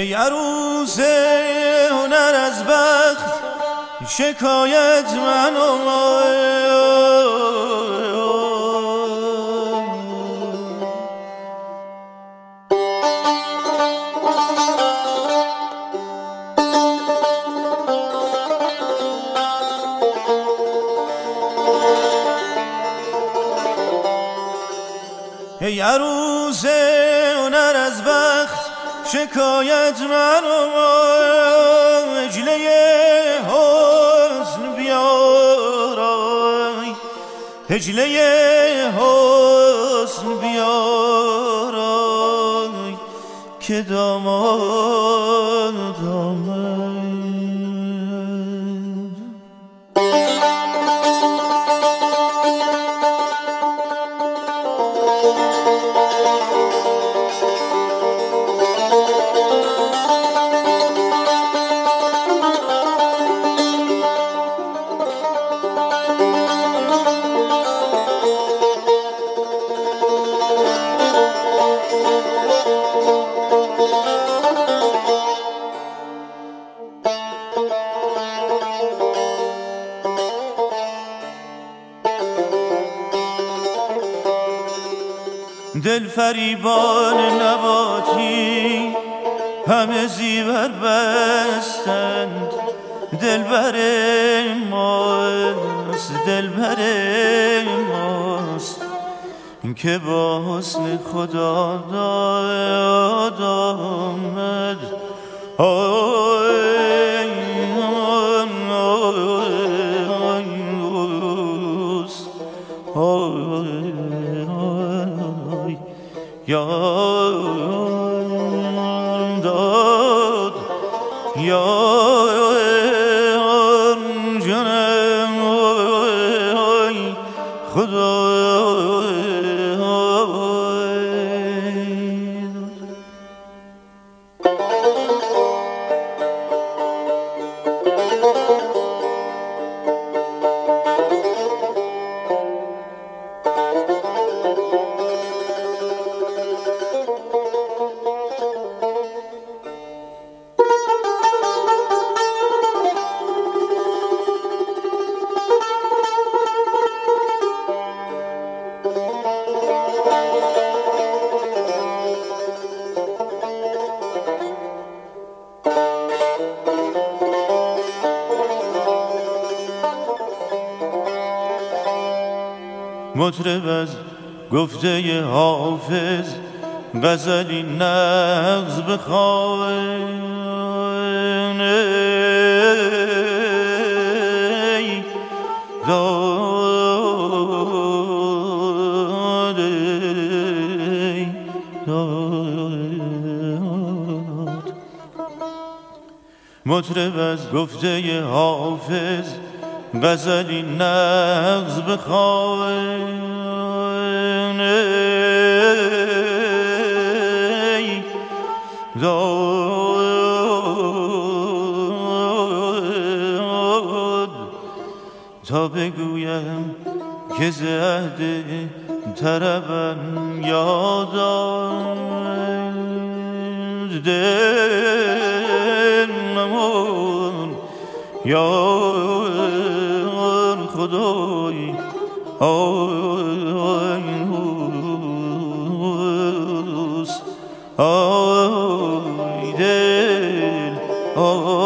ای عروس هنر از بخت شکایت منو ای عروس هنر از بخت شکایت منو اجله حسن بیارای اجله حسن بیارای که داماد آمد دل فریبان نباتی همه زیور بستند دلبر ماست دلبر ماست که با حسن خدا داد آمد یار داد یار جانم خدا مطرب از گفته حافظ غزلی نغز بخوان ای داد ای داد مطرب از گفته حافظ غزلی نغز بخوان ای داد تا بگویم که ز عهد طربم یاد آمد دل نمون یار خدای آی دل